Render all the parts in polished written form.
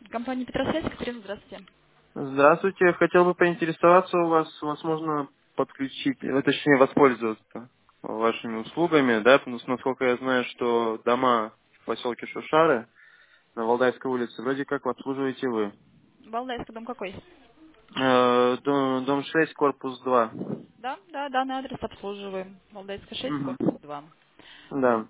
Компания Петросвязь, Катерина, здравствуйте. Здравствуйте. Хотел бы поинтересоваться у вас можно подключить, точнее воспользоваться вашими услугами, да, потому что, насколько я знаю, что дома в поселке Шушары на Валдайской улице вроде как обслуживаете вы. Валдайский дом какой? Дом 6, корпус 2. Да, да, данный адрес обслуживаем. Валдайская 6, Мгм. корпус 2. Да.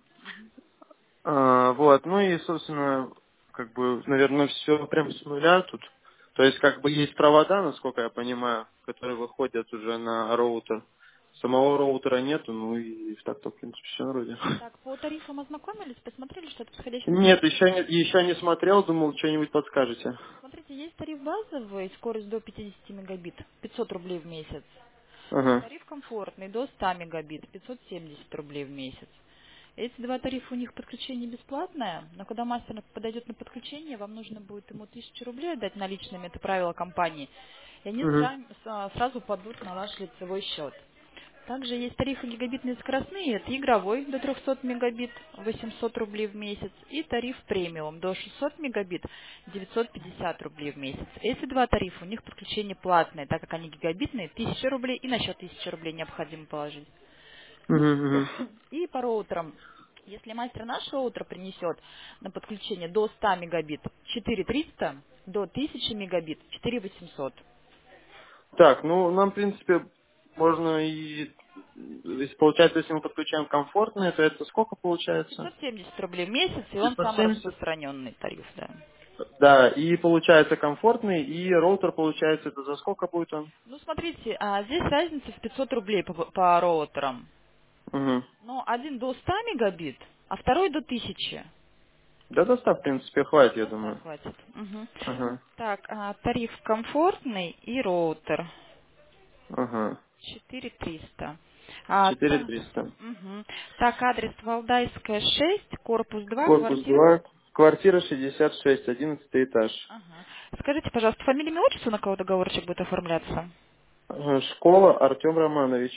Вот, ну и, собственно, как бы, наверное, все прям с нуля тут. То есть, как бы, есть провода, насколько я понимаю, которые выходят уже на роутер. Самого роутера нету, ну и так-то, в принципе, все вроде. Так, по тарифам ознакомились, посмотрели что-то подходящее по Нет, тарифу? еще не смотрел, думал, что-нибудь подскажете. Смотрите, есть тариф базовый, скорость до 50 мегабит, 500 рублей в месяц. Ага. Тариф комфортный, до 100 мегабит, 570 рублей в месяц. Эти два тарифа у них подключение бесплатное, но когда мастер подойдет на подключение, вам нужно будет ему 1000 рублей отдать наличными, это правило компании, и они Угу. сразу падут на ваш лицевой счет. Также есть тарифы гигабитные скоростные, это игровой до 300 мегабит, 800 рублей в месяц, и тариф премиум до 600 мегабит, 950 рублей в месяц. Эти два тарифа, у них подключение платное, так как они гигабитные, 1000 рублей и на счет 1000 рублей необходимо положить. Угу, угу. И по роутерам, если мастер наш роутер принесет на подключение до 100 мегабит 4300, до 1000 мегабит 4800. Так, ну, нам, в принципе, можно и... Если получается, если мы подключаем комфортные, то это сколько получается? 570 рублей в месяц, и он самый 570. распространенный тариф, да. Да, и получается комфортный, и роутер получается, это за сколько будет он? Ну, смотрите, здесь разница в 500 рублей по роутерам. Угу. Но один до 100 мегабит, а второй до 1000. Да, достав, в принципе, хватит, я Да, 100 думаю. хватит. Мгм. Ага, Так, тариф комфортный и роутер. ага. 4300. 4300. Мгм. Так, адрес Валдайская, 6, корпус 2, Корпус квартира. 2, квартира 66, 11 этаж. Ага. Скажите, пожалуйста, фамилия, имя, отчество, на кого договорчик будет оформляться? Школа Артем Романович.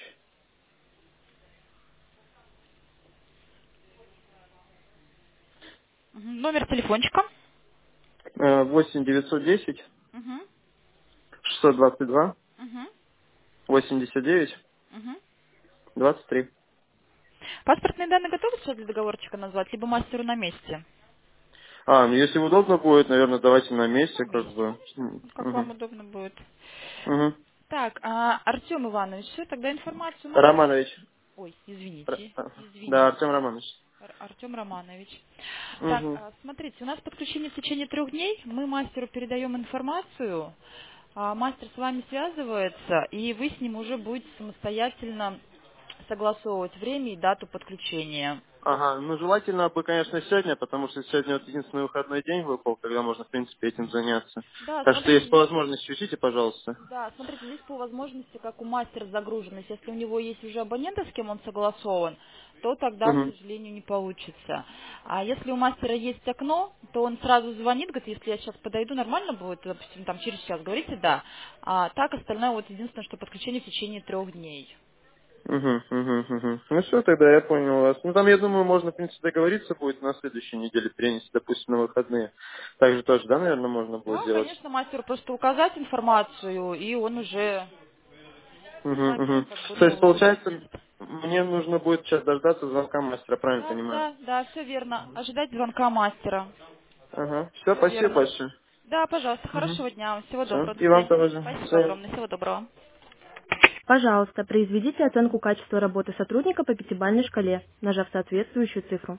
Мгм. Номер телефончика? 8 910 Угу. 622 Угу. 89 Угу. 23. Паспортные данные готовы сейчас для договорчика назвать, либо мастеру на месте? Ну если удобно будет, наверное, давайте на На месте, как месте. бы. Вот как вам Угу. удобно будет. Угу. Так, Артем Иванович, все, тогда информацию мастер... Романович. Ой, извините, Да, Артем извините. Романович. Артем Романович. Так, Угу. смотрите, у нас подключение в течение 3 дней. Мы мастеру передаем информацию, мастер с вами связывается, и вы с ним уже будете самостоятельно согласовывать время и дату подключения. Ага, ну желательно бы, конечно, сегодня, потому что сегодня вот единственный выходной день выпал, когда можно, в принципе, этим заняться. Да, Так что, смотрите, если по здесь возможности, учите, пожалуйста. Да, смотрите, здесь по возможности, как у мастера загруженность. Если у него есть уже абоненты, с кем он согласован, то тогда, к Угу. сожалению, не получится. А если у мастера есть окно, то он сразу звонит, говорит, если я сейчас подойду, нормально будет, допустим, там через час, говорите, да. А так остальное, вот единственное, что подключение в течение 3 дней. Угу, угу, угу. Ну все, тогда я понял вас. Ну там, я думаю, можно, в принципе, договориться будет на следующей неделе перенести, допустим, на выходные. Так же тоже, да, наверное, можно будет Да, сделать? конечно, мастеру просто указать информацию, и он уже Угу, с вами, угу. как бы, То есть, ну, получается, соединит. мне нужно будет сейчас дождаться звонка мастера, правильно Да, понимаю? да, да, все верно. Ожидать звонка мастера. Ага. Все, Все спасибо верно. большое. Да, пожалуйста, Угу. хорошего дня вам. Всего Все. доброго. До И вам свидания. тоже. До Спасибо свидания. огромное. Всего доброго. Пожалуйста, произведите оценку качества работы сотрудника по пятибалльной шкале, нажав соответствующую цифру.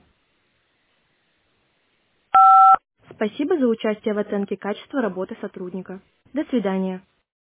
Спасибо за участие в оценке качества работы сотрудника. До свидания.